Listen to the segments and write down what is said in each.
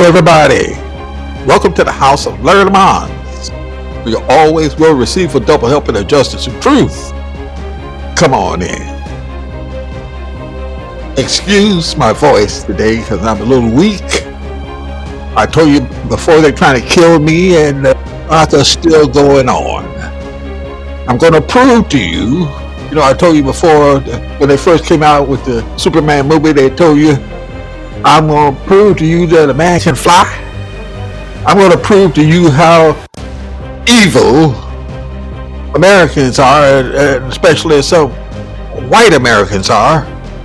everybody. Welcome to the House of Learned Minds, where you always will receive for double help and justice and truth. Come on in. Excuse my voice today because I'm a little weak. I told you before they're trying to kill me and Arthur's still going on. I'm going to prove to you, I told you before when they first came out with the Superman movie, they told you, I'm going to prove to you that a man can fly. I'm going to prove to you how evil Americans are, and especially some white Americans are,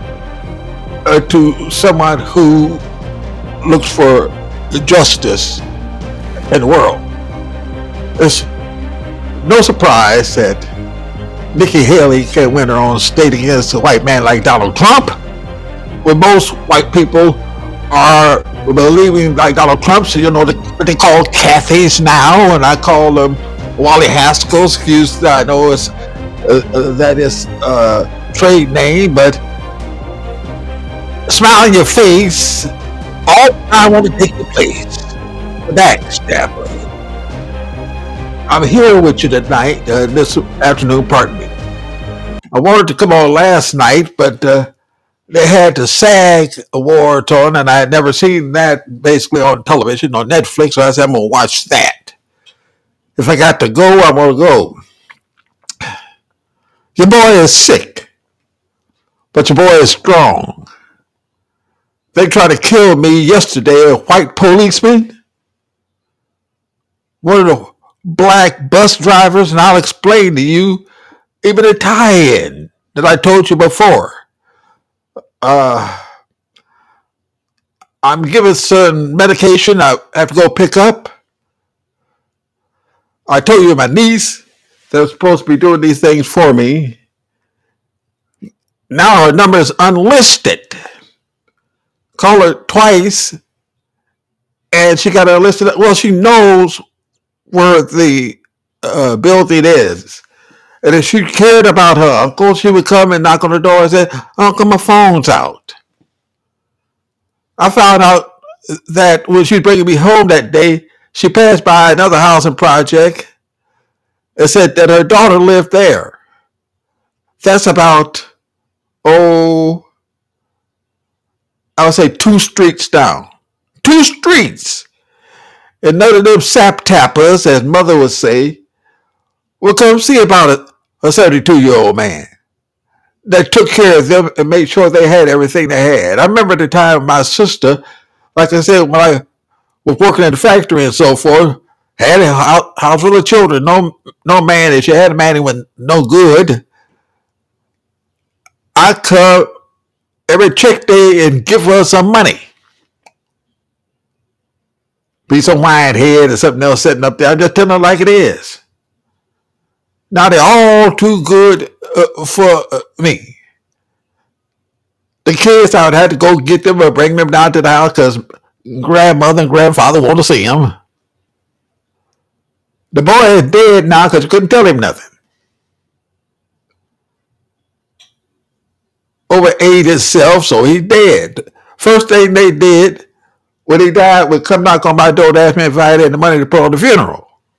to someone who looks for justice in the world. It's no surprise that Nikki Haley can win her own state against a white man like Donald Trump, when most white people are believing like Donald Trump, so what they call Cathys now, and I call them Wally Haskell's. I know it's that is trade name, but smile on your face. All I want to take your place. The backstabber. I'm here with you tonight, this afternoon, pardon me. I wanted to come on last night, but they had the SAG Awards on, and I had never seen that basically on television, on Netflix, so I said, I'm going to watch that. If I got to go, I'm going to go. Your boy is sick, but your boy is strong. They tried to kill me yesterday, a white policeman, one of the black bus drivers, and I'll explain to you even a tie-in that I told you before. I'm given some medication I have to go pick up. I told you my niece that was supposed to be doing these things for me. Now her number is unlisted. Call her twice and she got unlisted. Well, she knows where the building is. And if she cared about her uncle, she would come and knock on the door and say, Uncle, my phone's out. I found out that when she was bringing me home that day, she passed by another housing project and said that her daughter lived there. That's about, I would say 2 streets down. 2 streets. And none of them sap tappers, as mother would say, will come see about it. A 72-year-old man that took care of them and made sure they had everything they had. I remember the time my sister, like I said, when I was working at the factory and so forth, had a house full of children, no man. If she had a man, he was no good. I come every check day and give her some money. Be some wine head or something else sitting up there. I just tell her like it is. Now they're all too good for me. The kids, I would have to go get them or bring them down to the house because grandmother and grandfather want to see them. The boy is dead now because you couldn't tell him nothing. Overate himself, so he's dead. First thing they did when he died was come knock on my door to ask me if I had any money to put on the funeral.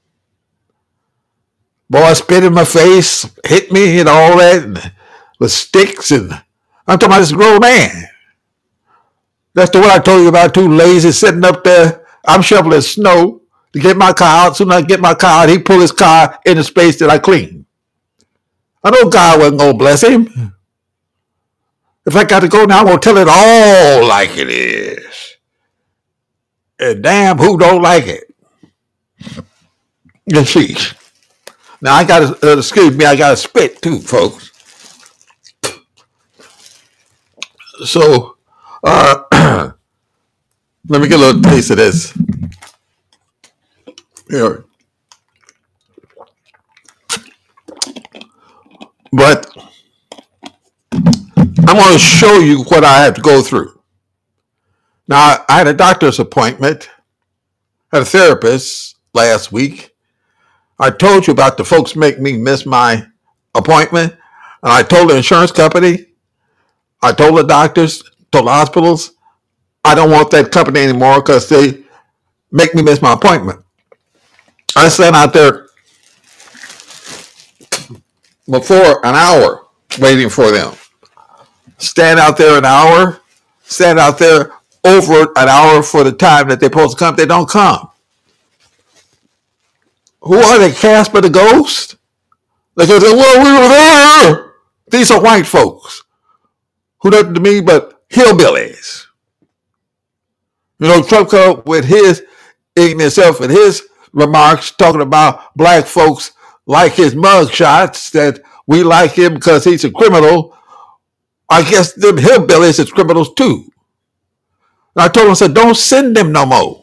Boy spit in my face, hit me and all that, and with sticks, and I'm talking about this grown man. That's the one I told you about, too lazy, sitting up there. I'm shoveling snow to get my car out. Soon as I get my car out, he pull his car in the space that I clean. I know God wasn't going to bless him. If I got to go now, I'm going to tell it all like it is. And damn, who don't like it? And sheesh. Now, I got to, excuse me, I got to spit too, folks. So, let me get a little taste of this. Here. But I'm going to show you what I have to go through. Now, I had a doctor's appointment, had a therapist last week. I told you about the folks make me miss my appointment. And I told the insurance company, I told the doctors, told the hospitals, I don't want that company anymore because they make me miss my appointment. I sat out there before an hour waiting for them. Stand out there an hour, stand out there over an hour for the time that they're supposed to come. They don't come. Who are they? Casper the Ghost? They go, well, we were there. These are white folks who nothing to me but hillbillies. You know, Trump come up with his ignorant self and his remarks talking about black folks like his mugshots, that we like him because he's a criminal. I guess them hillbillies is criminals too. And I told him, I said, don't send them no more.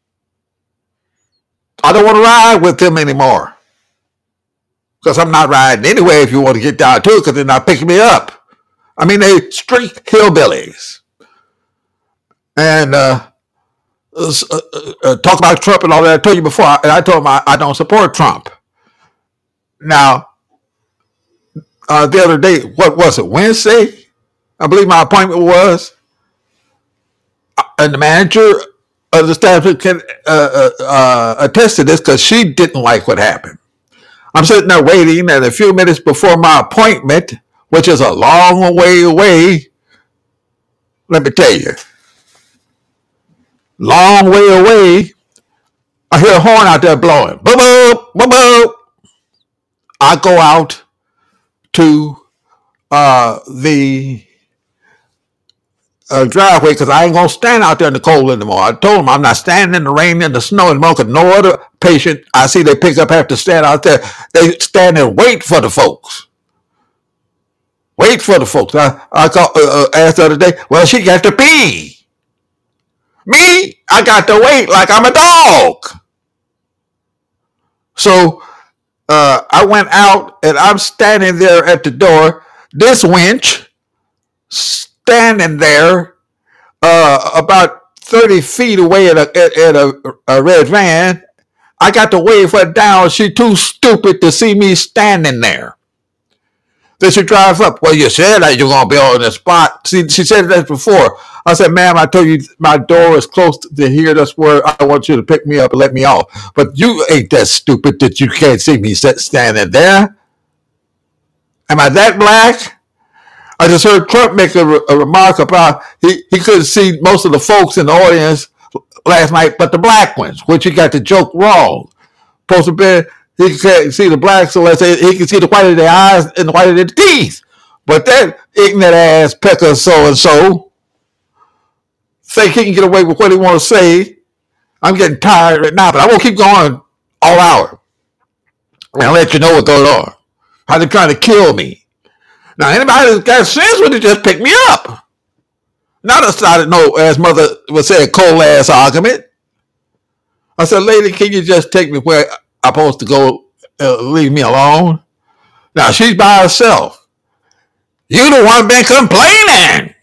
I don't want to ride with them anymore. Because I'm not riding anyway if you want to get down to it, because they're not picking me up. I mean, they straight hillbillies. And talk about Trump and all that. I told you before, and I told him I don't support Trump. Now, the other day, what was it, Wednesday? I believe my appointment was. And the manager of the establishment can attest to this because she didn't like what happened. I'm sitting there waiting, and a few minutes before my appointment, which is a long way away, let me tell you, long way away, I hear a horn out there blowing. Boop, boop, boop, boop. I go out to the driveway because I ain't going to stand out there in the cold anymore. I told them I'm not standing in the rain and the snow anymore because no other patient I see they pick up have to stand out there. They stand and wait for the folks. Wait for the folks. I asked the other day, well, she got to pee. Me, I got to wait like I'm a dog. So I went out and I'm standing there at the door. This wench standing there about 30 feet away at a red van. I got to wave her down. She too stupid to see me standing there. Then she drives up. Well, you said that you're going to be on the spot. She said that before. I said, ma'am, I told you my door is close to here. That's where I want you to pick me up and let me off. But you ain't that stupid that you can't see me standing there. Am I that black? I just heard Trump make a remark about he couldn't see most of the folks in the audience last night, but the black ones, which he got the joke wrong. Supposed to be he can't see the blacks, so let's say he can see the white of their eyes and the white of their teeth. But that ignorant ass pecker so and so think he can get away with what he want to say. I'm getting tired right now, but I won't keep going all hour. I'll let you know what's going on. How they're trying to kill me. Now, anybody that's got sense would just pick me up. Not a started no, as mother would say, a cold ass argument. I said, lady, can you just take me where I'm supposed to go? Leave me alone. Now, she's by herself. You the one been complaining.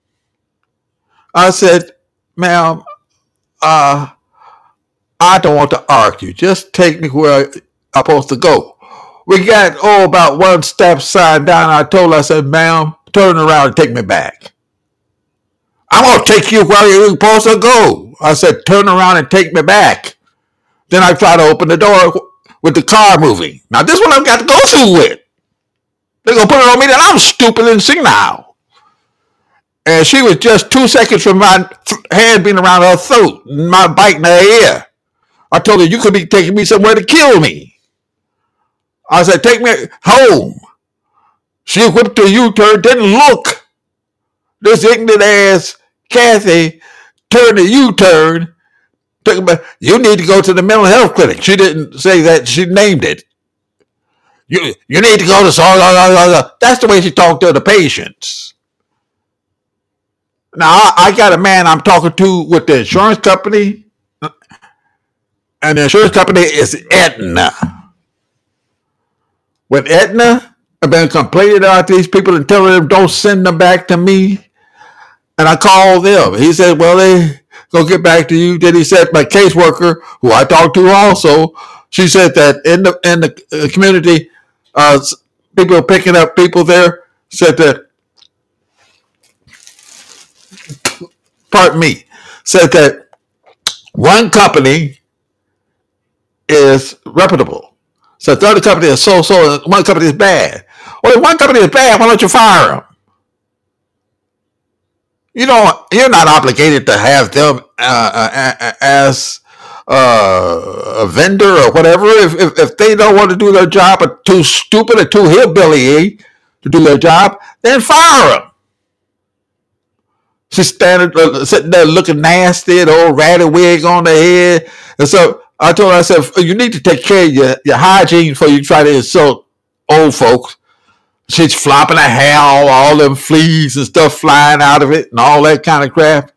I said, ma'am, I don't want to argue. Just take me where I'm supposed to go. We got, about one stop sign down. I told her, I said, ma'am, turn around and take me back. I'm going to take you where you're supposed to go. I said, turn around and take me back. Then I try to open the door with the car moving. Now, this one I've got to go through with. They're going to put it on me that I'm stupid and senile. And she was just 2 seconds from my hand being around her throat, and my biting her ear. I told her, you could be taking me somewhere to kill me. I said, take me home. She whipped a U-turn, didn't look. This ignorant ass Kathy turned a U-turn. You need to go to the mental health clinic. She didn't say that. She named it. You need to go to... That's the way she talked to the patients. Now, I got a man I'm talking to with the insurance company. And the insurance company is Aetna. With Aetna, I've been complaining about these people and telling them don't send them back to me. And I called them. He said, well, they go get back to you. Then he said my caseworker, who I talked to also, she said that in the community, people picking up people there, said that, pardon me, said that one company is reputable. So the other company is so-so, and one company is bad. Well, if one company is bad, why don't you fire them? You're not obligated to have them as a vendor or whatever. If they don't want to do their job, or too stupid or too hillbilly to do their job, then fire them. She's sitting there looking nasty, an old ratty wig on the head. And so I told her, I said, you need to take care of your hygiene before you try to insult old folks. She's flopping her hair, all them fleas and stuff flying out of it and all that kind of crap.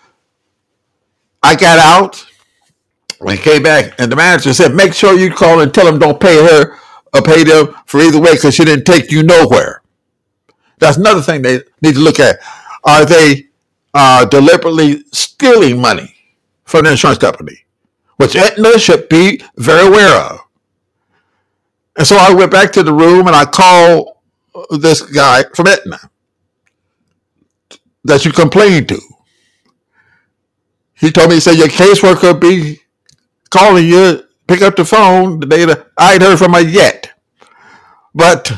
I got out and came back, and the manager said, make sure you call and tell them don't pay her or pay them for either way because she didn't take you nowhere. That's another thing they need to look at. Are they deliberately stealing money from the insurance company, which Aetna should be very aware of? And so I went back to the room and I called this guy from Aetna that you complained to. He told me, he said, your caseworker will be calling you, pick up the phone. I ain't heard from her yet. But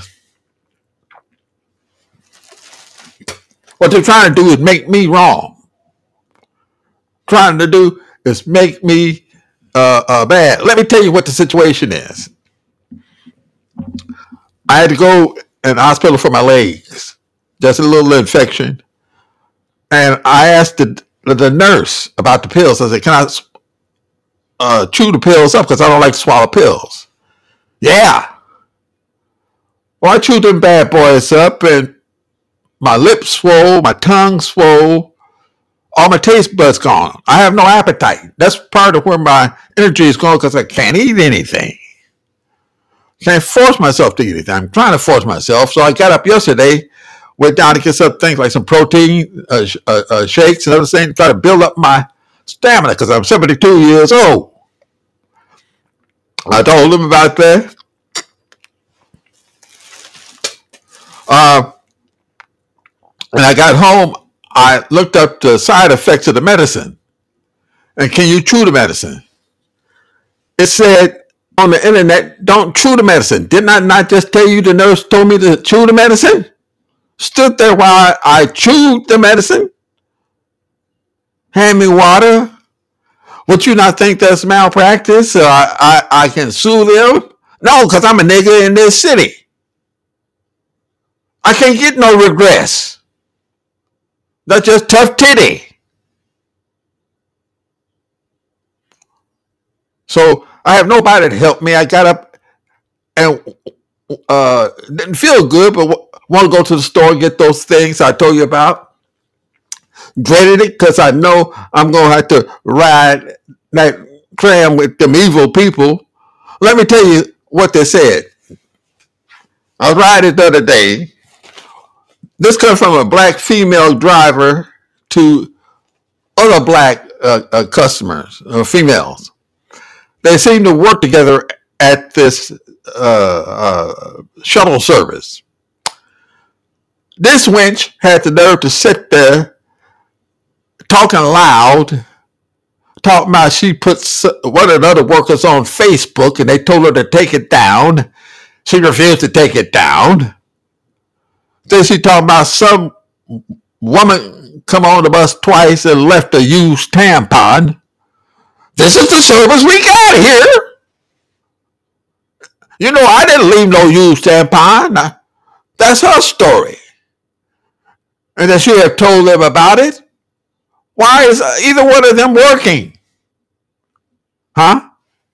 what they're trying to do is make me wrong. Trying to do is make me bad. Let me tell you what the situation is. I had to go in the hospital for my legs, just a little infection. And I asked the nurse about the pills. I said, can I chew the pills up because I don't like to swallow pills? Yeah. Well, I chewed them bad boys up and my lips swole, my tongue swole, all my taste buds gone. I have no appetite. That's part of where my energy is going because I can't eat anything. Can't force myself to eat anything. I'm trying to force myself. So I got up yesterday, went down to get some things like some protein shakes and other things, try to build up my stamina because I'm 72 years old. I told them about that. When I got home, I looked up the side effects of the medicine. And can you chew the medicine? It said on the internet, don't chew the medicine. Didn't I not just tell you the nurse told me to chew the medicine? Stood there while I chewed the medicine. Hand me water. Would you not think that's malpractice? I can sue them? No, because I'm a nigga in this city. I can't get no regress. That's just tough titty. So I have nobody to help me. I got up and didn't feel good, but want to go to the store and get those things I told you about. Dreaded it because I know I'm going to have to ride that tram with them evil people. Let me tell you what they said. I was riding the other day. This comes from a black female driver to other black customers, females. They seem to work together at this shuttle service. This wench had the nerve to sit there talking loud, talking about she put one of the other workers on Facebook and they told her to take it down. She refused to take it down. Then she talking about some woman come on the bus twice and left a used tampon. This is the service we got here. You know, I didn't leave no used tampon. That's her story. And then she have told them about it. Why is either one of them working? Huh?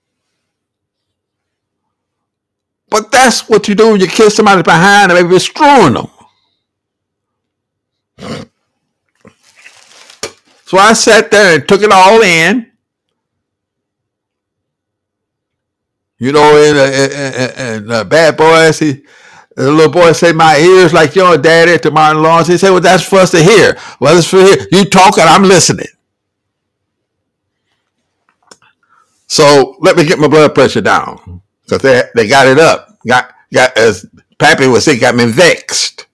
But that's what you do when you kiss somebody behind and maybe screwing them. So I sat there and took it all in. You know, and Bad Boys, the little boy say, my ears like your daddy to Martin Lawrence. He said, well, that's for us to hear. Well, it's for here. You talking, I'm listening. So let me get my blood pressure down because they got it up. Got as Pappy would say, got me vexed.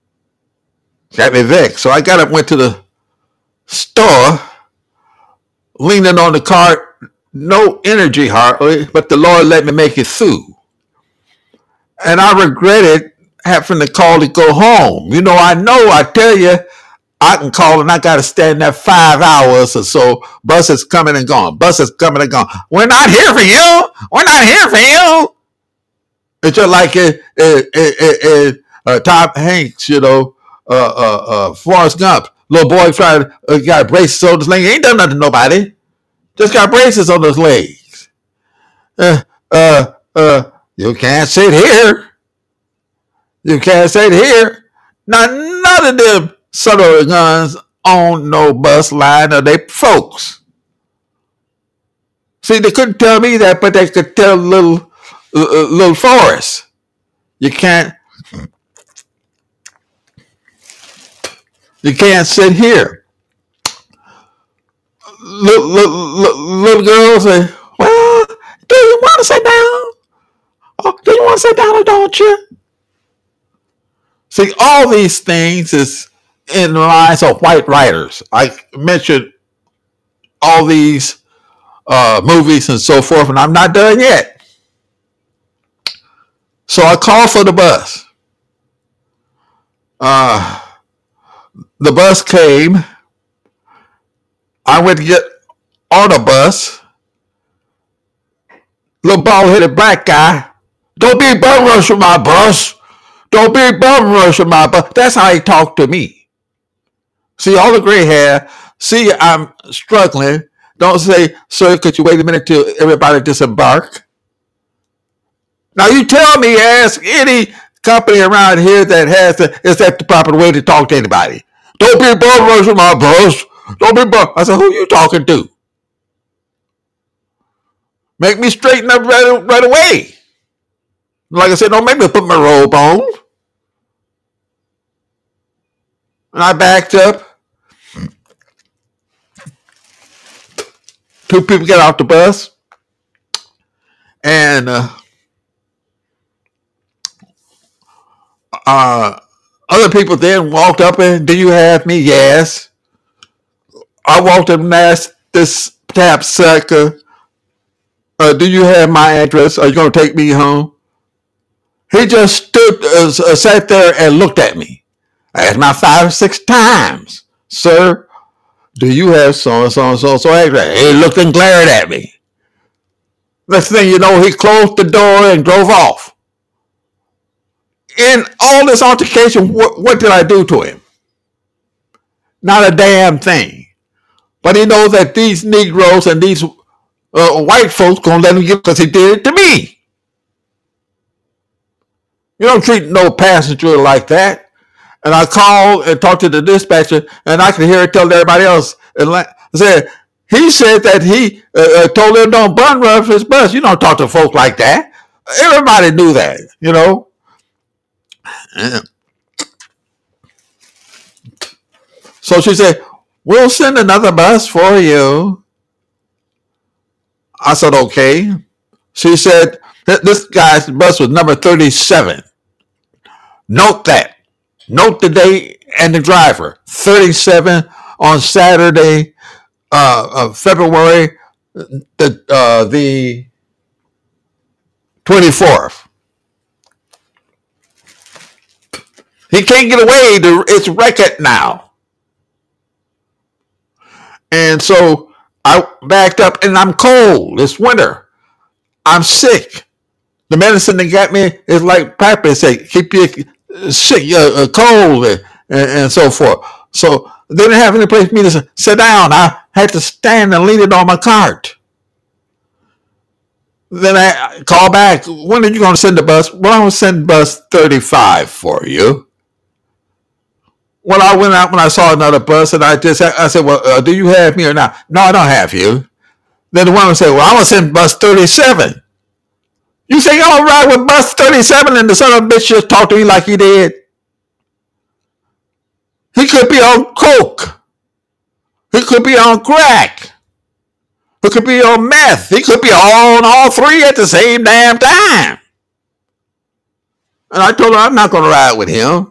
Got me vexed. So I got up, went to the store, leaning on the cart, no energy hardly, but the Lord let me make it through. And I regretted having to call to go home. I tell you, I can call and I got to stand there 5 hours or so. Buses coming and gone. Buses coming and gone. We're not here for you. We're not here for you. It's just like Tom Hanks, Forrest Gump. Little boy tried got braces on his legs. He ain't done nothing to nobody. Just got braces on his legs. You can't sit here. You can't sit here. Now, none of them son of guns on no bus line or they folks. See, they couldn't tell me that, but they could tell little Forrest. You can't sit here. Little girls say, well, do you want to sit down? Oh, do you want to sit down or don't you? See, all these things is in the lines of white writers. I mentioned all these movies and so forth, and I'm not done yet. So I called for the bus. The bus came. I went to get on the bus. Little bald-headed black guy. Don't be bum rushing my bus. Don't be bum rushing my bus. That's how he talked to me. See, all the gray hair. See, I'm struggling. Don't say, sir, could you wait a minute till everybody disembark? Now you tell me, ask any company around here that is that the proper way to talk to anybody. Don't be bum rushing my bus. Don't be bum. I said, who you talking to? Make me straighten up right away. Like I said, don't make me put my robe on. And I backed up. Two people get off the bus. And other people then walked up and, do you have me? Yes. I walked up and asked this tap sucker, do you have my address? Are you going to take me home? He just sat there and looked at me. I asked him 5 or 6 times, sir, do you have so-and-so address? He looked and glared at me. Next thing you know, he closed the door and drove off. In all this altercation, what did I do to him? Not a damn thing. But he knows that these Negroes and these white folks gonna let him get because he did it to me. You don't treat no passenger like that. And I called and talked to the dispatcher, and I could hear her tell everybody else. And said, he said that he told them don't bun rush his bus. You don't talk to folks like that. Everybody knew that, So she said, we'll send another bus for you. I said, okay. She said, this guy's bus was number 37. Note that. Note the date and the driver. 37 on Saturday, February the 24th. He can't get away. It's record now. And so I backed up, and I'm cold. It's winter. I'm sick. The medicine they got me is like Papa said, keep you sick, cold, and so forth. So they didn't have any place for me to sit down. I had to stand and lean it on my cart. Then I called back. When are you going to send the bus? Well, I'm going to send bus 35 for you. Well, I went out when I saw another bus, and I said, well, do you have me or not? No, I don't have you. Then the woman said, well, I'm going to send bus 37. You say you're all right with bus 37, and the son of a bitch just talked to me like he did? He could be on coke. He could be on crack. He could be on meth. He could be on all three at the same damn time. And I told her I'm not going to ride with him.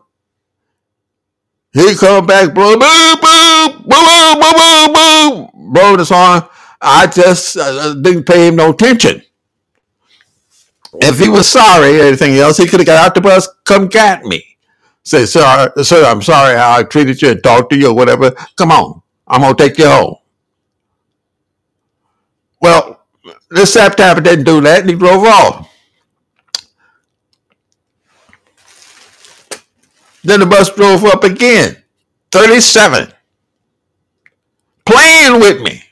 He come back, blow, boom, boom, boom, boom, boom, boom, blowing his horn. I just didn't pay him no attention. If he was sorry or anything else, he could have got out the bus, come get me. Say, sir, I'm sorry how I treated you and talked to you or whatever. Come on, I'm going to take you home. Well, this sap tapper didn't do that, and he drove off. Then the bus drove up again, 37, playing with me.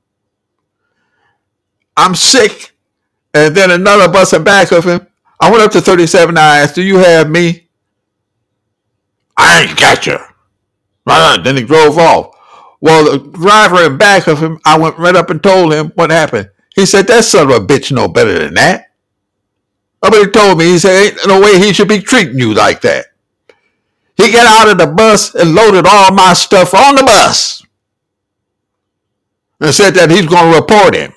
I'm sick. And then another bus in back of him. I went up to 37. I asked, do you have me? I ain't got you. Then he drove off. Well, the driver in back of him, I went right up and told him what happened. He said, that son of a bitch know better than that. Nobody told me. He said, ain't no way he should be treating you like that. He got out of the bus and loaded all my stuff on the bus and said that he's going to report him.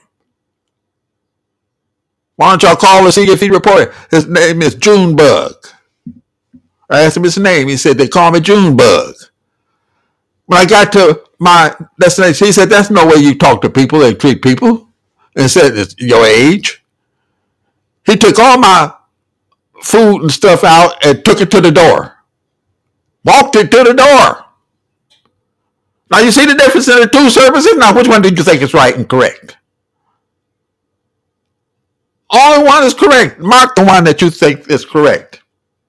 Why don't y'all call and see if he reported? His name is Junebug. I asked him his name. He said, they call me Junebug. When I got to my destination, he said, that's no way you talk to people and treat people. And said, it's your age. He took all my food and stuff out and took it to the door. Walked it to the door. Now, you see the difference in the two services? Now, which one did you think is right and correct? Only one is correct. Mark the one that you think is correct.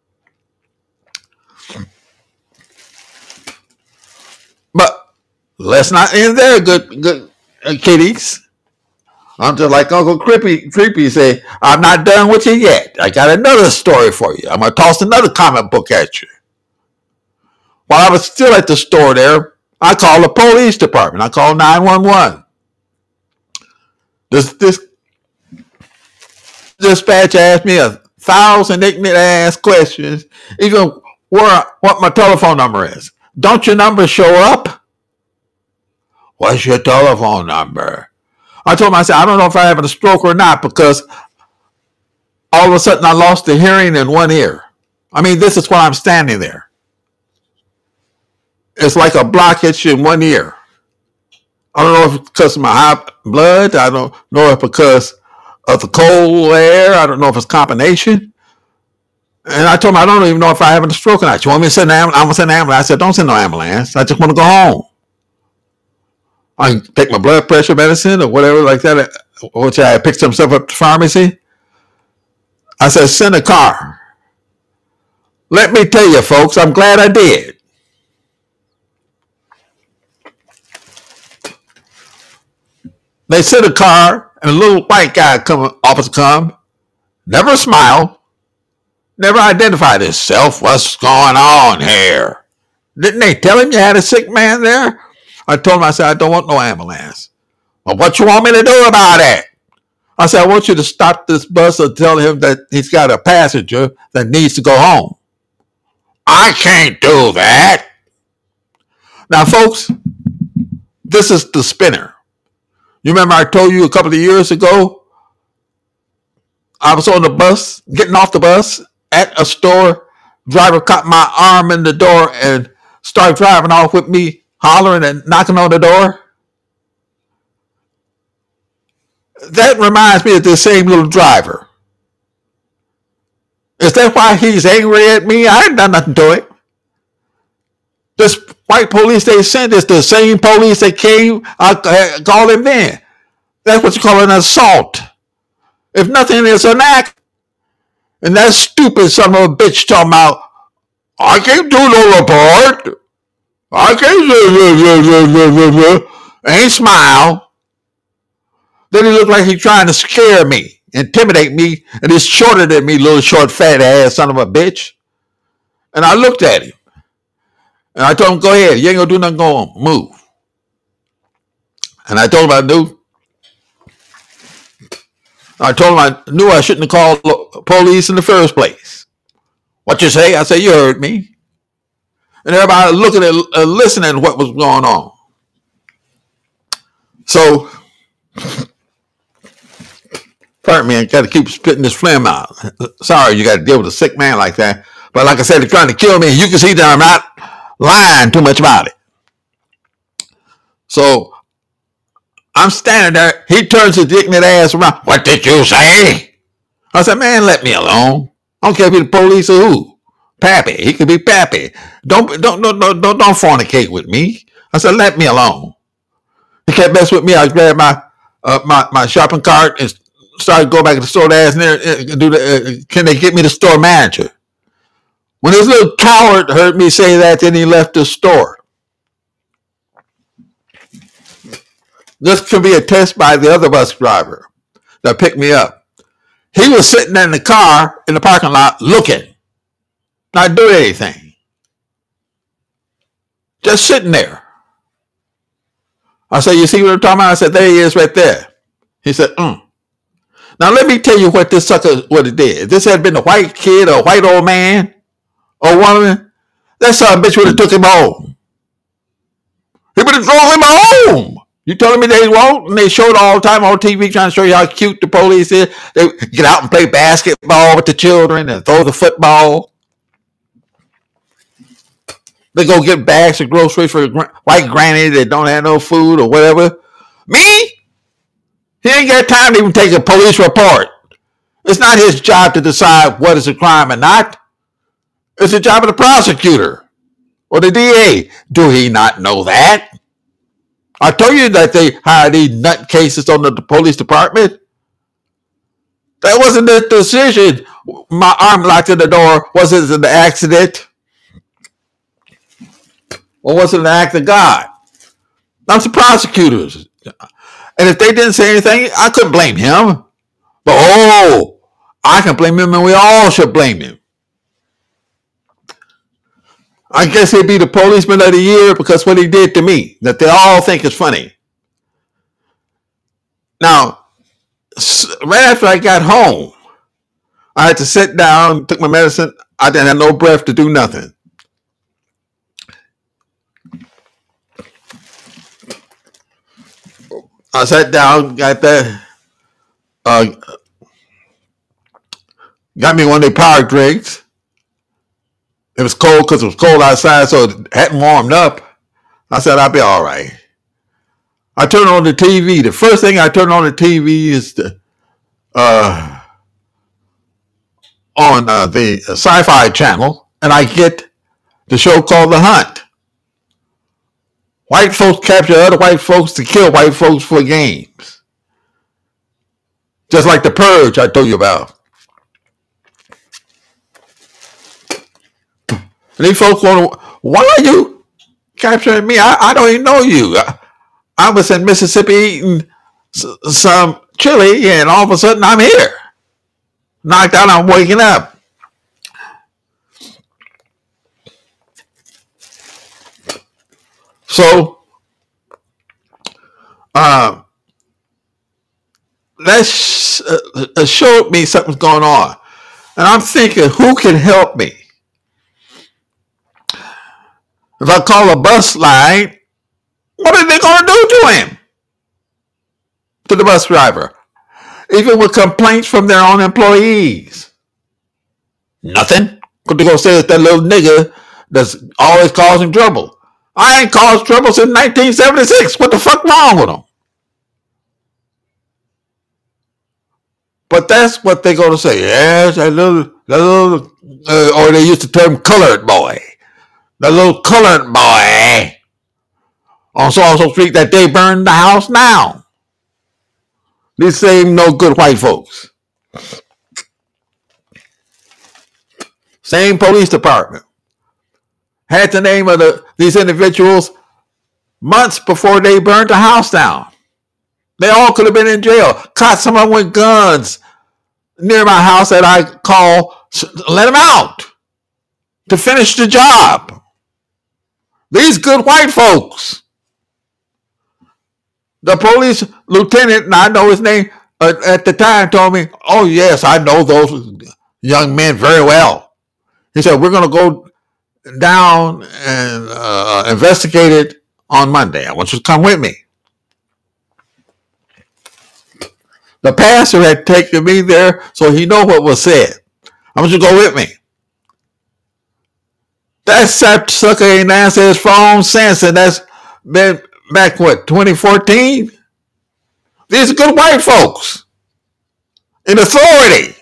But let's not end there, good kiddies. I'm just like Uncle Creepy say, I'm not done with you yet. I got another story for you. I'm going to toss another comic book at you. While I was still at the store there, I called the police department. I called 911. This dispatch asked me 1,000 ignorant ass questions, even what my telephone number is. Don't your number show up? What's your telephone number? I told him, I said, I don't know if I'm having a stroke or not, because all of a sudden I lost the hearing in one ear. I mean, this is why I'm standing there. It's like a blockage in one ear. I don't know if it's because of my high blood. I don't know if it's because of the cold air. I don't know if it's combination. And I told him, I don't even know if I'm having a stroke or not. You want me to send an ambulance? I'm going to send an ambulance. I said, don't send no ambulance. I just want to go home. I can take my blood pressure medicine or whatever like that, which I picked some stuff up at the pharmacy. I said, send a car. Let me tell you, folks, I'm glad I did. They sent a car, and a little white guy officer come, never smiled, never identified himself. What's going on here? Didn't they tell him you had a sick man there? I told him, I said, I don't want no ambulance. Well, what you want me to do about it? I said, I want you to stop this bus and tell him that he's got a passenger that needs to go home. I can't do that. Now, folks, this is the spinner. You remember I told you a couple of years ago, I was on the bus, getting off the bus at a store. Driver caught my arm in the door and started driving off with me, hollering and knocking on the door. That reminds me of the same little driver. Is that why he's angry at me? I ain't done nothing to it. This white police they sent is the same police that came. I called him then. That's what you call an assault. If nothing, it's an act. And that stupid son of a bitch talking about, I can't do no report. I can't ain't smile. Then he looked like he's trying to scare me, intimidate me, and he's shorter than me, little short fat ass son of a bitch. And I looked at him. And I told him, go ahead. You ain't going to do nothing. Go on. Move. And I told him I knew I shouldn't have called police in the first place. What you say? I said, you heard me. And everybody looking at listening to what was going on. So, pardon me, I got to keep spitting this phlegm out. Sorry, you got to deal with a sick man like that. But like I said, they're trying to kill me. You can see that I'm not lying too much about it. So I'm standing there. He turns his ignorant ass around. What did you say? I said, man, let me alone. I don't care if he's the police or who. Pappy. He could be Pappy. Don't fornicate with me. I said, let me alone. He kept messing with me. I grabbed my shopping cart and started going back to the store to ask can they get me the store manager? When this little coward heard me say that, then he left the store. This could be a test by the other bus driver that picked me up. He was sitting in the car in the parking lot looking, not doing anything. Just sitting there. I said, you see what I'm talking about? I said, there he is right there. He said, Now let me tell you what this sucker would have did. If this had been a white kid or a white old man or woman, that son of a bitch would have took him home. He would have drove him home. You telling me they won't? And they showed all the time on TV trying to show you how cute the police is. They get out and play basketball with the children and throw the football. They go get bags of groceries for white granny that don't have no food or whatever. Me? He ain't got time to even take a police report. It's not his job to decide what is a crime or not. It's the job of the prosecutor or the DA. Do he not know that? I told you that they hired these nutcases on the police department. That wasn't the decision. My arm locked in the door. Was it an accident? Or was it an act of God? That's the prosecutors. And if they didn't say anything, I couldn't blame him. But I can blame him and we all should blame him. I guess he'd be the policeman of the year because what he did to me, that they all think is funny. Now, right after I got home, I had to sit down, took my medicine. I didn't have no breath to do nothing. I sat down, got that, got me one of their power drinks. It was cold because it was cold outside, so it hadn't warmed up. I said, I'll be all right. I turned on the TV. The first thing I turned on the TV is on the Sci-Fi Channel, and I get the show called The Hunt. White folks capture other white folks to kill white folks for games. Just like The Purge I told you about. And these folks want to, why are you capturing me? I don't even know you. I was in Mississippi eating some chili, and all of a sudden I'm here. Knocked out, I'm waking up. So, that showed me something's going on. And I'm thinking, who can help me? If I call a bus line, what are they going to do to him? To the bus driver. Even with complaints from their own employees. Nothing. Because they're going to say it's that little nigga that's always causing trouble. I ain't caused trouble since 1976. What the fuck wrong with them? But that's what they're going to say. Yes, that little or they used the term colored boy. The little colored boy on so-and-so street that they burned the house down. These same no good white folks. Same police department. Had the name of these individuals months before they burned the house down. They all could have been in jail. Caught someone with guns near my house that I call, let them out to finish the job. These good white folks. The police lieutenant, and I know his name at the time, told me, oh yes, I know those young men very well. He said, we're going to go down and investigate it on Monday. I want you to come with me. The pastor had taken me there, so he know what was said. I want you to go with me. That sucker ain't answered his phone since, and that's been back, 2014? These are good white folks in authority,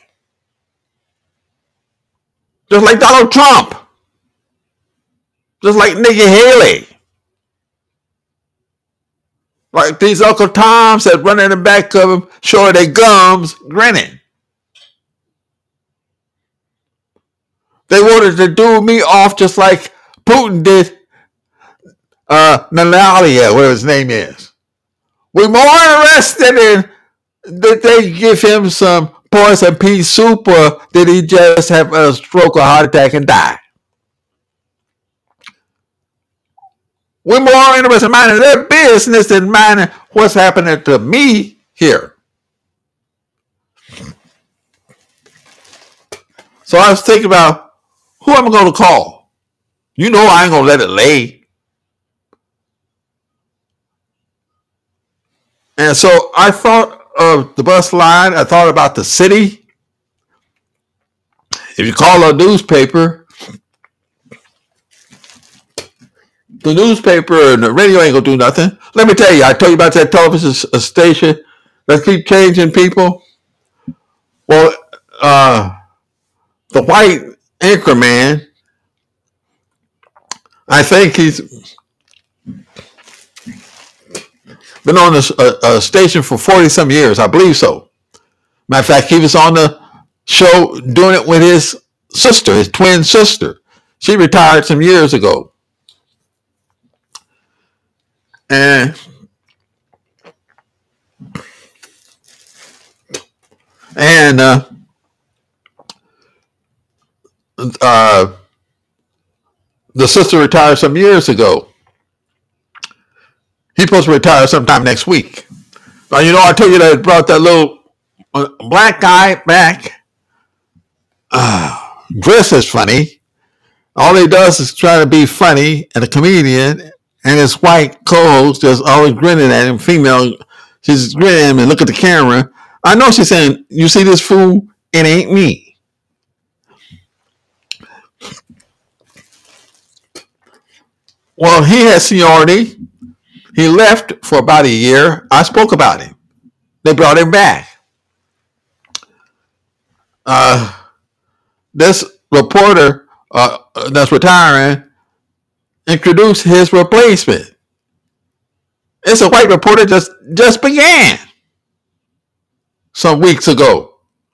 just like Donald Trump, just like Nikki Haley, like these Uncle Toms that run in the back of them, showing their gums, grinning. They wanted to do me off just like Putin did Nalalia, whatever his name is. We're more interested in that they give him some poison pea soup, or did he just have a stroke or heart attack and die? We're more interested in minding their business than minding what's happening to me here. So I was thinking about who am I going to call? You know I ain't going to let it lay. And so I thought of the bus line. I thought about the city. If you call a newspaper, the newspaper and the radio ain't going to do nothing. Let me tell you, I told you about that television station that keep changing people. Well, the white anchor man, I think he's been on a station for 40-some years. I believe so. Matter of fact, he was on the show doing it with his sister, his twin sister. She retired some years ago. And the sister retired some years ago. He's supposed to retire sometime next week. Now, you know, I told you that I brought that little black guy back. Dress is funny. All he does is try to be funny and a comedian, and his white co-host just always grinning at him, female. She's grinning at him and look at the camera. I know she's saying, you see this fool? It ain't me. Well, he has seniority. He left for about a year. I spoke about him. They brought him back. This reporter that's retiring introduced his replacement. It's a white reporter just began some weeks ago.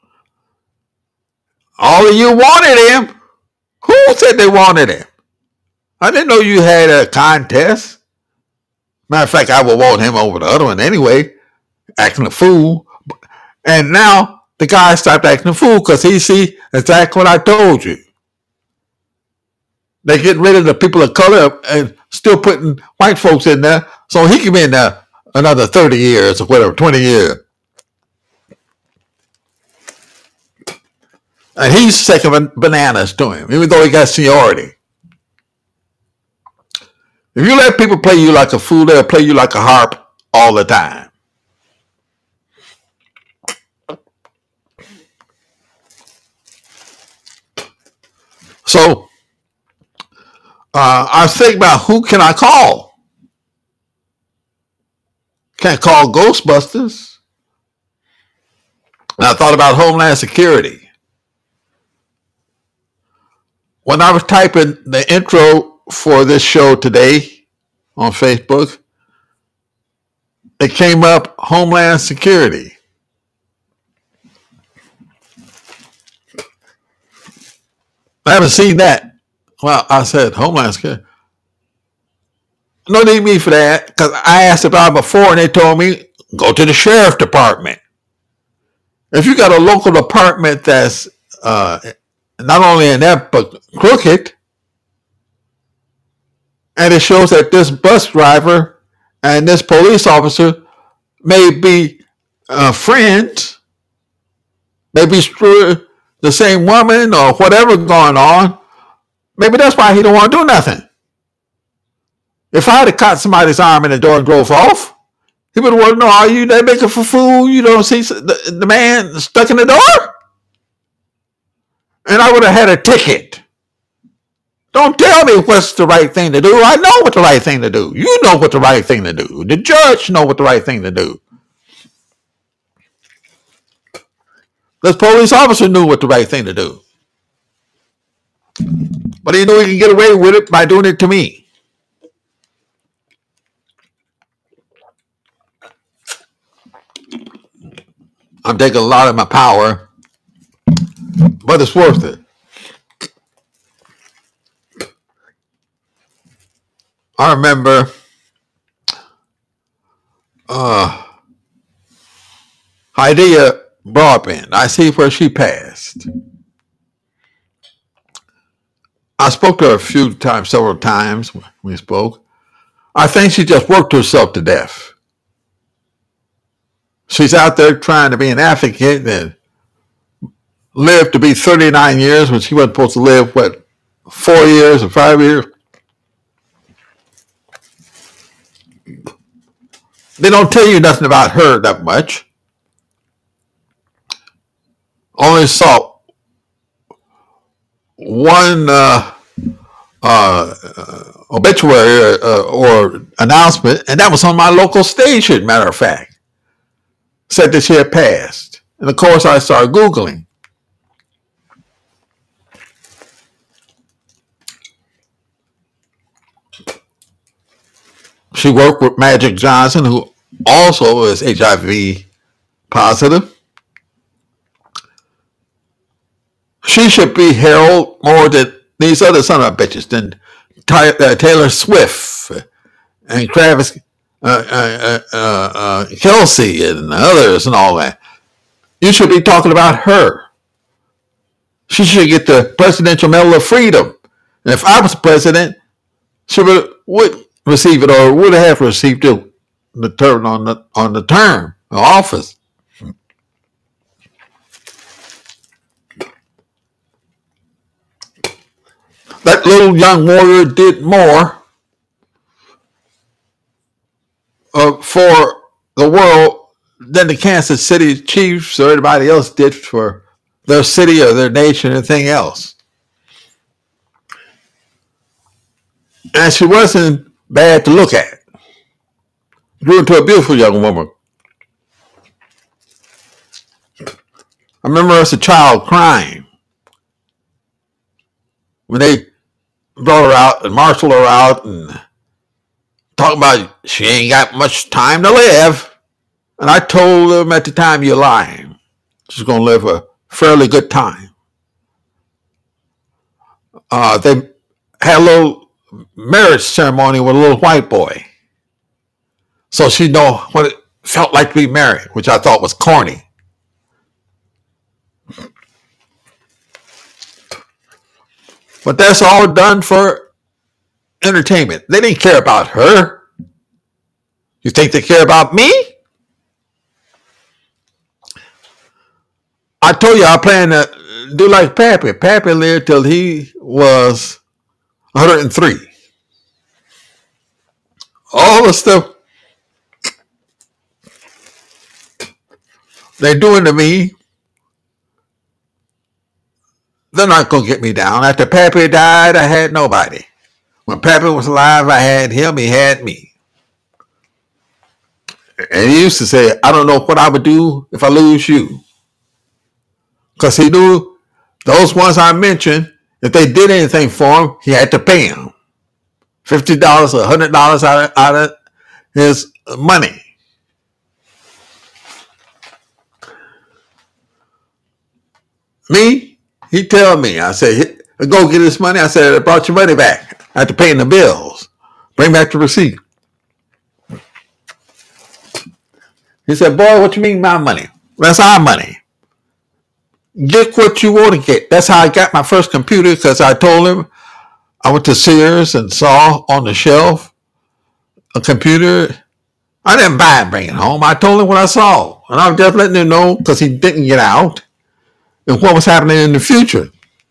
All of you wanted him. Who said they wanted him? I didn't know you had a contest. Matter of fact, I would want him over the other one anyway, acting a fool. And now the guy stopped acting a fool because he see exactly what I told you. They get rid of the people of color and still putting white folks in there, so he can be in there another 30 years or whatever, 20 years. And he's second bananas to him, even though he got seniority. If you let people play you like a fool, they'll play you like a harp all the time. So I was thinking about who can I call? Can't call Ghostbusters. And I thought about Homeland Security. When I was typing the intro for this show today on Facebook, it came up Homeland Security. I haven't seen that. Well, I said Homeland Security. No need me for that, because I asked about it before and they told me, go to the sheriff department. If you got a local department that's not only inept but crooked, and it shows that this bus driver and this police officer may be friends, maybe the same woman or whatever going on, maybe that's why he don't want to do nothing. If I had caught somebody's arm in the door and drove off, he would want to know, are you that making for fool? You don't see the man stuck in the door? And I would have had a ticket. Don't tell me what's the right thing to do. I know what the right thing to do. You know what the right thing to do. The judge know what the right thing to do. This police officer knew what the right thing to do. But he knew he could get away with it by doing it to me. I'm taking a lot of my power, but it's worth it. I remember Idea Broadbent. I see where she passed. I spoke to her a few times, several times we spoke. I think she just worked herself to death. She's out there trying to be an advocate and lived to be 39 years when she wasn't supposed to live, 4 years or 5 years? They don't tell you nothing about her that much. Only saw one obituary or announcement, and that was on my local station, matter of fact. Said that she had passed. And of course, I started Googling. She worked with Magic Johnson, who also is HIV positive. She should be heralded more than these other son of bitches, than Taylor Swift and Travis Kelsey and others and all that. You should be talking about her. She should get the Presidential Medal of Freedom. And if I was president, she would receive it, or would have received it the term on the term of office. That little young warrior did more for the world than the Kansas City Chiefs or anybody else did for their city or their nation or anything else. And she wasn't bad to look at. Grew into a beautiful young woman. I remember as a child crying when they brought her out and marshaled her out and talking about she ain't got much time to live. And I told them at the time, you're lying. She's going to live a fairly good time. They had a little marriage ceremony with a little white boy. So she know what it felt like to be married, which I thought was corny. But that's all done for entertainment. They didn't care about her. You think they care about me? I told you I plan to do like Pappy. Pappy lived till he was 103. All the stuff they're doing to me, they're not going to get me down. After Pappy died, I had nobody. When Pappy was alive, I had him, he had me. And he used to say, I don't know what I would do if I lose you. Because he knew those ones I mentioned, if they did anything for him, he had to pay them. $50 or $100 out of his money. Me, he tell me, I said, go get this money. I said, I brought your money back. I had to pay the bills. Bring back the receipt. He said, boy, what you mean my money? That's our money. Get what you want to get. That's how I got my first computer, because I told him I went to Sears and saw on the shelf a computer. I didn't buy it, bring it home. I told him what I saw. And I was just letting him know, because he didn't get out, and what was happening in the future.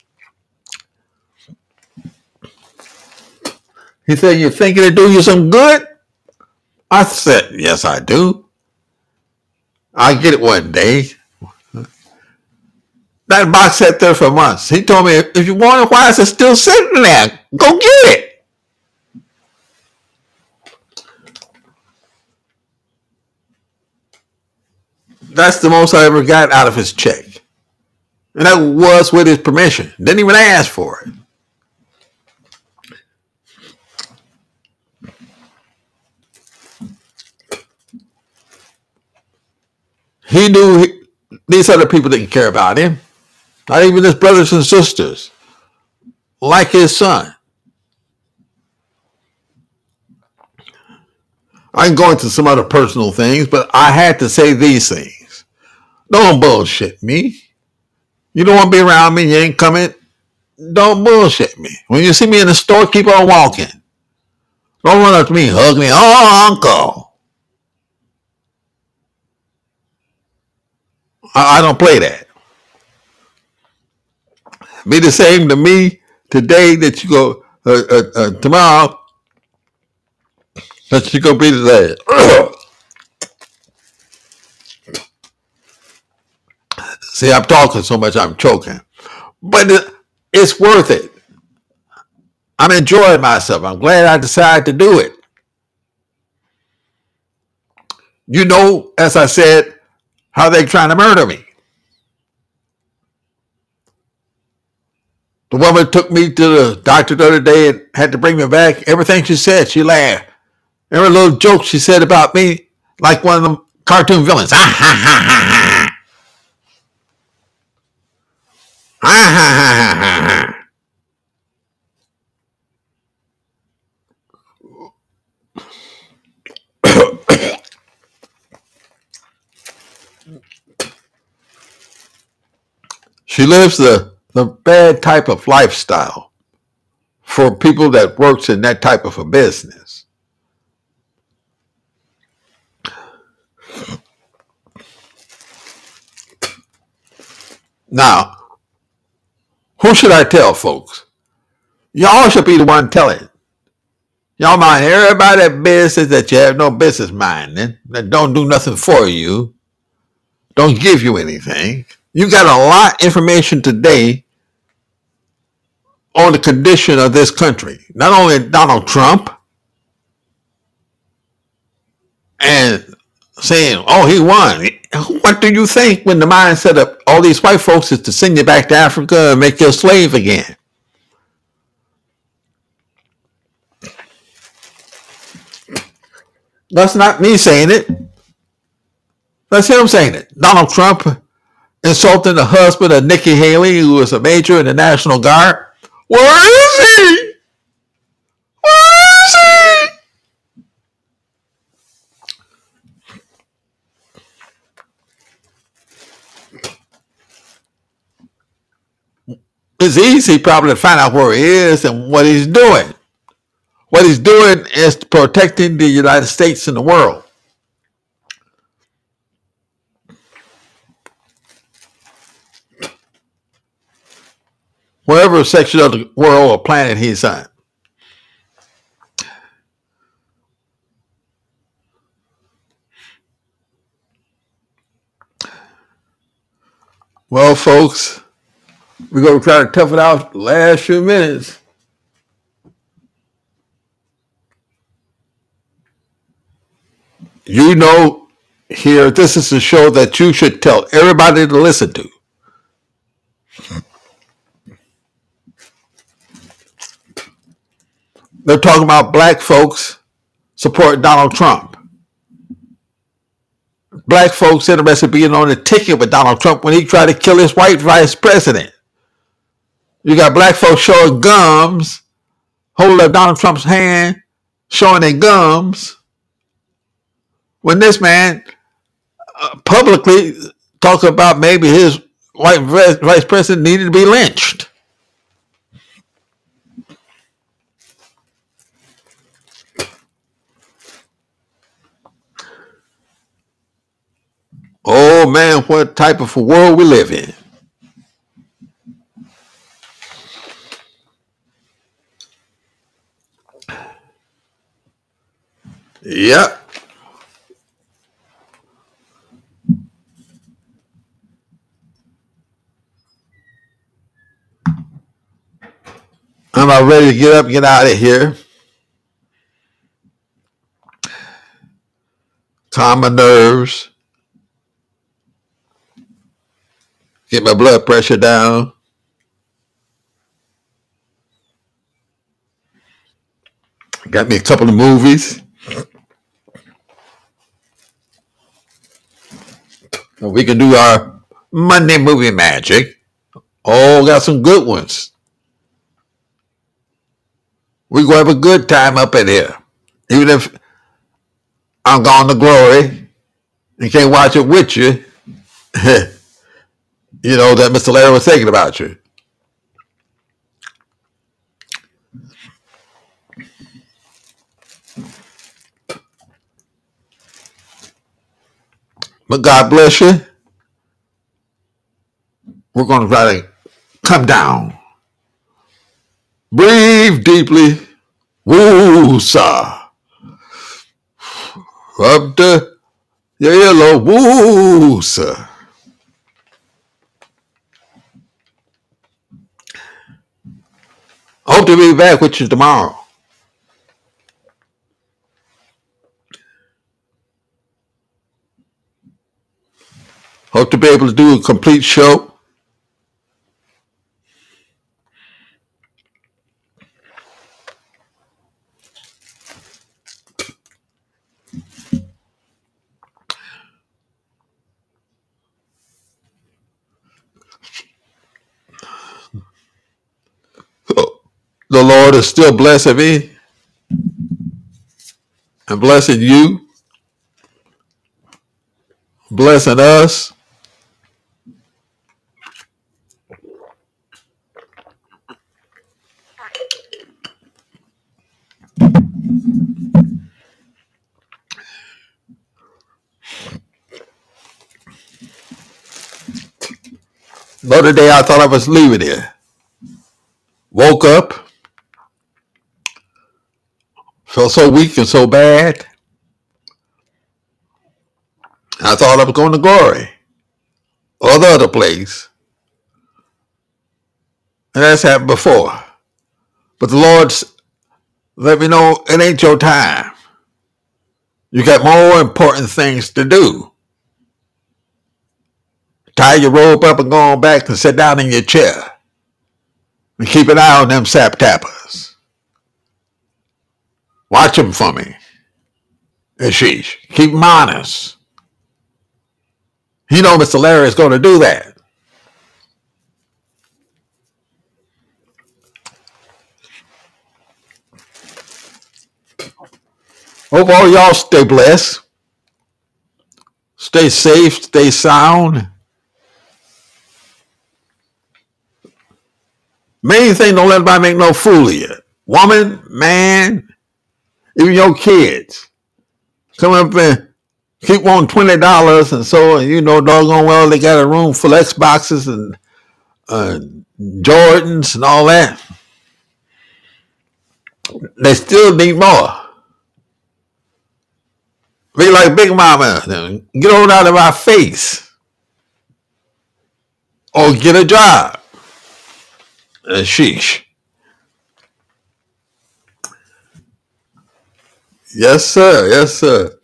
He said, you thinking it'd do you some good? I said, yes, I do. I'll get it one day. That box sat there for months. He told me, if you want it, why is it still sitting there? Go get it. That's the most I ever got out of his check. And that was with his permission. Didn't even ask for it. He knew these other people didn't care about him. Not even his brothers and sisters. Like his son. I can go into some other personal things, but I had to say these things. Don't bullshit me. You don't want to be around me, you ain't coming. Don't bullshit me. When you see me in the store, keep on walking. Don't run up to me, hug me. Oh, uncle. I don't play that. Be the same to me today that you go tomorrow that you go be today. See, I'm talking so much I'm choking. But it's worth it. I'm enjoying myself. I'm glad I decided to do it. You know, as I said, how they trying to murder me. The woman took me to the doctor the other day and had to bring me back. Everything she said, she laughed. Every little joke she said about me, like one of them cartoon villains. Ah, ha, ha, ha, ha. Ah, ha, ha, ha, ha. She lives the bad type of lifestyle for people that works in that type of a business. Now, who should I tell, folks? Y'all should be the one telling. Y'all mind everybody business that you have no business minding, that don't do nothing for you, don't give you anything. You got a lot of information today on the condition of this country. Not only Donald Trump and saying, oh, he won. What do you think when the mindset of all these white folks is to send you back to Africa and make you a slave again? That's not me saying it. That's him saying it. Donald Trump insulting the husband of Nikki Haley, who was a major in the National Guard. Where is he? Where is he? It's easy probably to find out where he is and what he's doing. What he's doing is protecting the United States and the world. Wherever section of the world or planet he's on. Well, folks, we're going to try to tough it out the last few minutes. You know, here, this is a show that you should tell everybody to listen to. They're talking about black folks support Donald Trump. Black folks interested in being on the ticket with Donald Trump when he tried to kill his white vice president. You got black folks showing gums, holding up Donald Trump's hand, showing their gums, when this man publicly talked about maybe his white vice president needed to be lynched. Oh man, what type of a world we live in. Yep. I'm about ready to get up and get out of here. Calm my nerves. Get my blood pressure down. Got me a couple of movies. We can do our Monday movie magic. Oh, got some good ones. We gonna have a good time up in here. Even if I'm gone to glory and can't watch it with you, you know that Mr. Larry was thinking about you. But God bless you. We're gonna try to come down. Breathe deeply. Woo, sir. Up the yellow. Woo, sir. Hope to be back with you tomorrow. Hope to be able to do a complete show. The Lord is still blessing me and blessing you, blessing us. The other day I thought I was leaving here. Woke up, felt so weak and so bad. I thought I was going to glory or the other place. And that's happened before. But the Lord let me know it ain't your time. You got more important things to do. Tie your robe up and go on back and sit down in your chair. And keep an eye on them sap tappers. Watch them for me. And sheesh. Keep them honest. You know Mr. Larry is going to do that. Hope all y'all stay blessed. Stay safe. Stay sound. Main thing, don't let anybody make no fool of you. Woman, man, even your kids. Come up and keep wanting $20 and so, you know, doggone well they got a room full of Xboxes and Jordans and all that. They still need more. Be like Big Mama. Get on out of our face. Or get a job. Sheesh. Yes, sir. Yes, sir.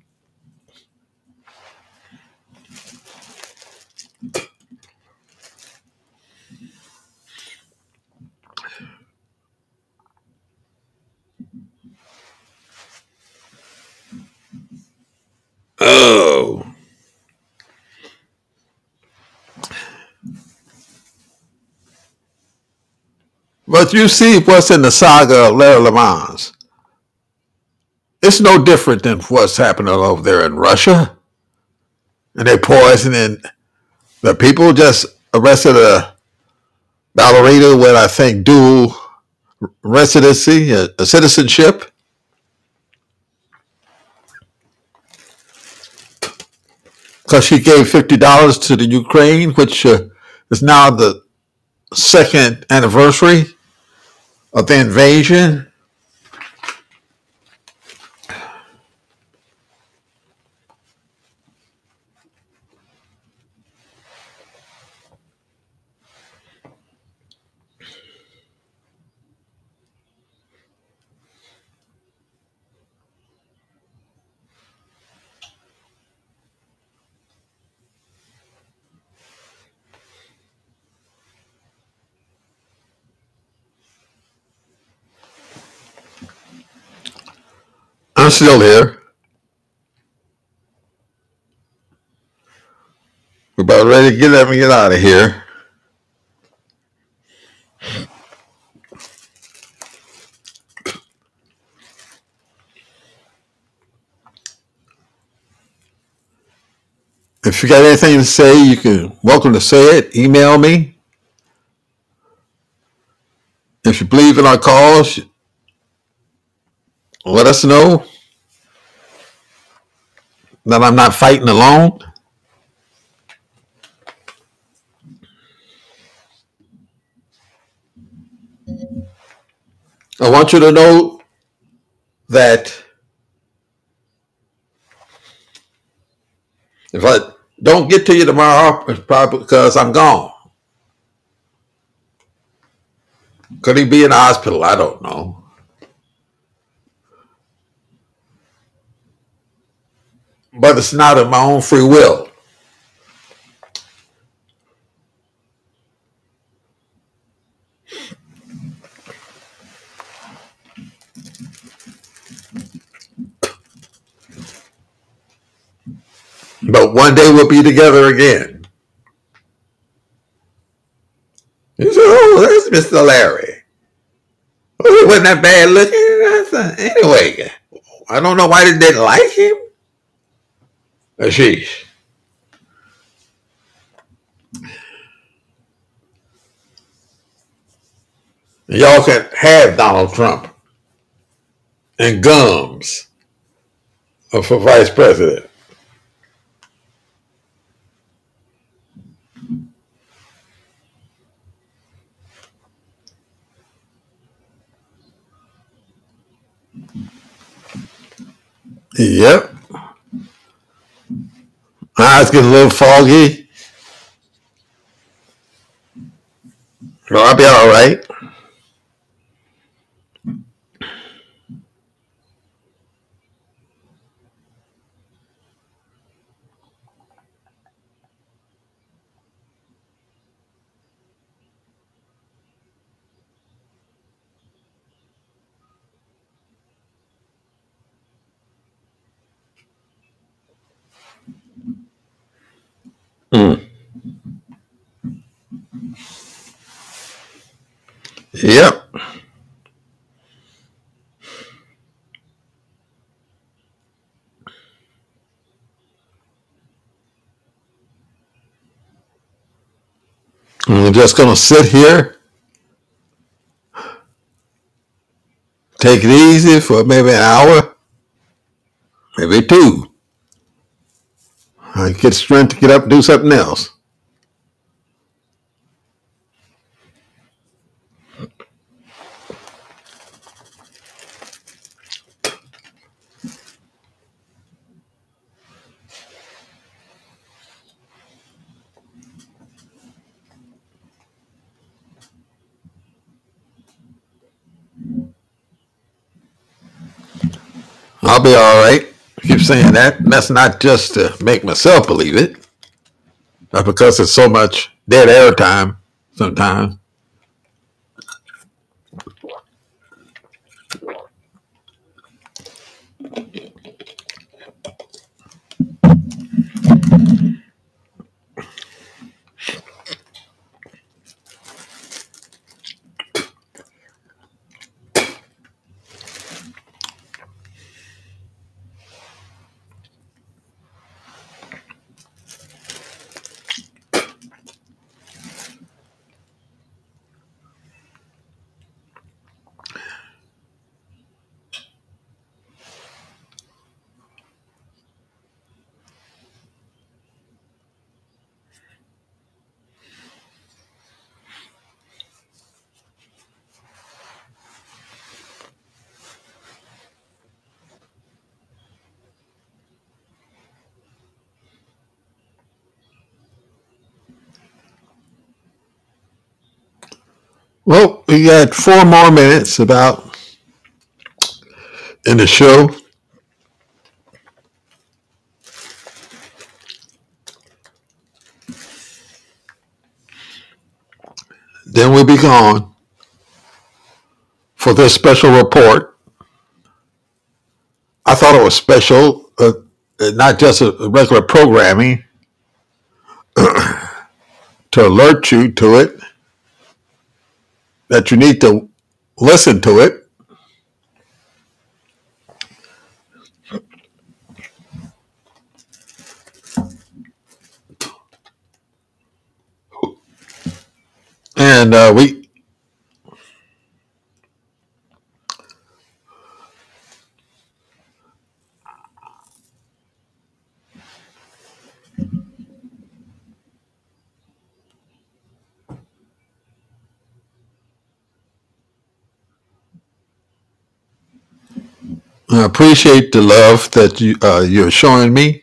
Oh. But you see what's in the saga of Larry Lamont. It's no different than what's happening over there in Russia. And they're poisoning the people. Just arrested a ballerina with, I think, dual residency, a citizenship. Because she gave $50 to the Ukraine, which is now the second anniversary of the invasion. I'm still here. We're about ready to get out of here. If you got anything to say, you can welcome to say it. Email me. If you believe in our cause, let us know that I'm not fighting alone. I want you to know that if I don't get to you tomorrow, it's probably because I'm gone. Could he be in the hospital? I don't know. But it's not of my own free will. But one day we'll be together again. You say, oh, there's Mr. Larry. Oh, he wasn't that bad looking. Anyway, I don't know why they didn't like him. Sheesh. Y'all can have Donald Trump and gums for vice president. Yep. Eyes get a little foggy. Well, I'll be all right. Mm. Yep. I'm just going to sit here, take it easy for maybe an hour, maybe two. I get strength to get up and do something else. I'll be all right. Keep saying that. That's not just to make myself believe it, but because it's so much dead air time sometimes. Well, we got 4 more minutes about in the show. Then we'll be gone for this special report I thought it was special, not just a regular programming, to alert you to it, that you need to listen to it. And we appreciate the love that you're showing me.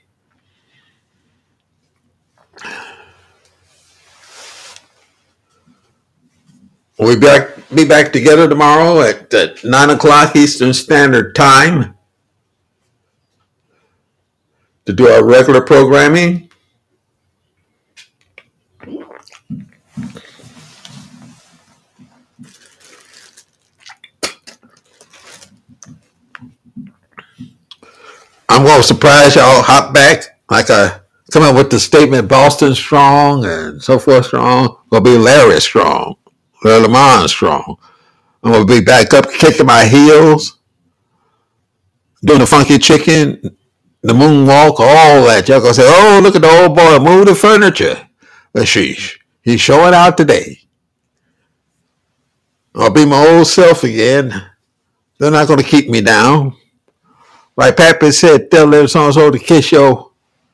We'll be back together tomorrow at 9 o'clock Eastern Standard Time to do our regular programming. I'm going to surprise y'all, hop back, like I come up with the statement Boston strong and so forth strong. Going to be Larry strong, Larry Lamont strong. I'm going to be back up, kicking my heels, doing the funky chicken, the moonwalk, all that. Y'all going to say, oh, look at the old boy move the furniture. But sheesh, he's showing out today. I'll be my old self again. They're not going to keep me down. Like Pappy said, tell them so-and-so to kiss your.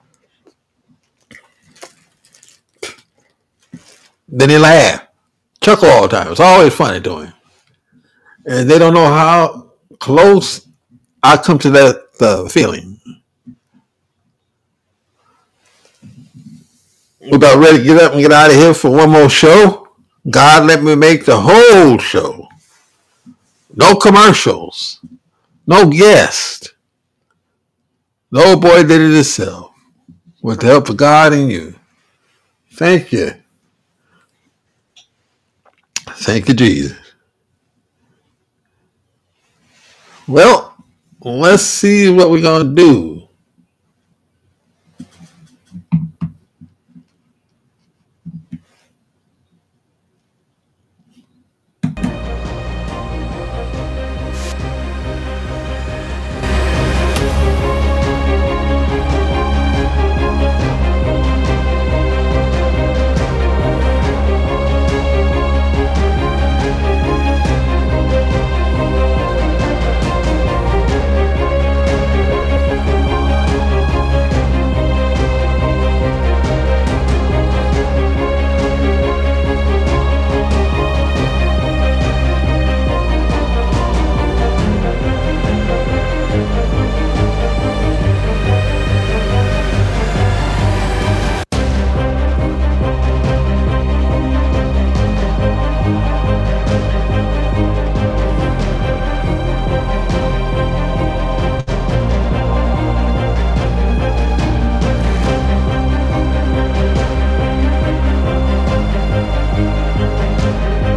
Then he laugh, chuckle all the time. It's always funny to him. And they don't know how close I come to that feeling. We're about ready to get up and get out of here for one more show. God let me make the whole show. No commercials. No guest. The old boy did it himself with the help of God and you. Thank you. Thank you, Jesus. Well, let's see what we're going to do.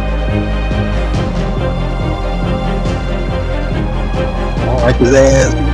Like his ass.